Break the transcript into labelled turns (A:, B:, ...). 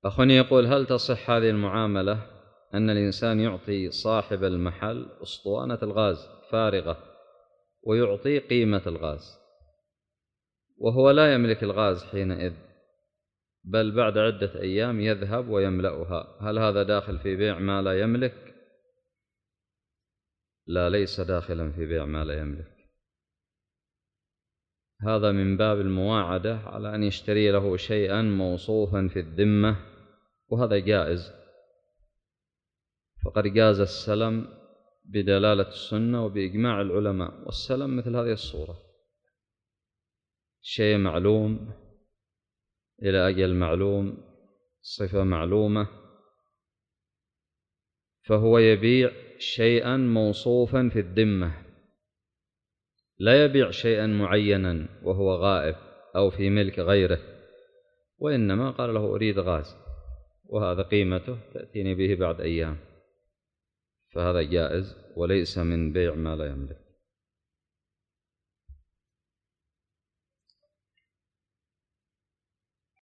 A: أخونا يقول: هل تصح هذه المعاملة أن الإنسان يعطي صاحب المحل أسطوانة الغاز فارغة ويعطي قيمة الغاز وهو لا يملك الغاز حينئذ، بل بعد عدة أيام يذهب ويملأها، هل هذا داخل في بيع ما لا يملك؟ لا، ليس داخلا في بيع ما لا يملك، هذا من باب المواعدة على أن يشتري له شيئا موصوفا في الذمة، وهذا جائز، فقد جاز السلم بدلالة السنة وبإجماع العلماء. والسلم مثل هذه الصورة: شيء معلوم إلى أجل معلوم، صفة معلومة، فهو يبيع شيئا موصوفا في الذمة، لا يبيع شيئا معينا وهو غائب أو في ملك غيره، وإنما قال له: أريد غاز وهذا قيمته تأتيني به بعد أيام، فهذا جائز وليس من بيع ما لا يملك.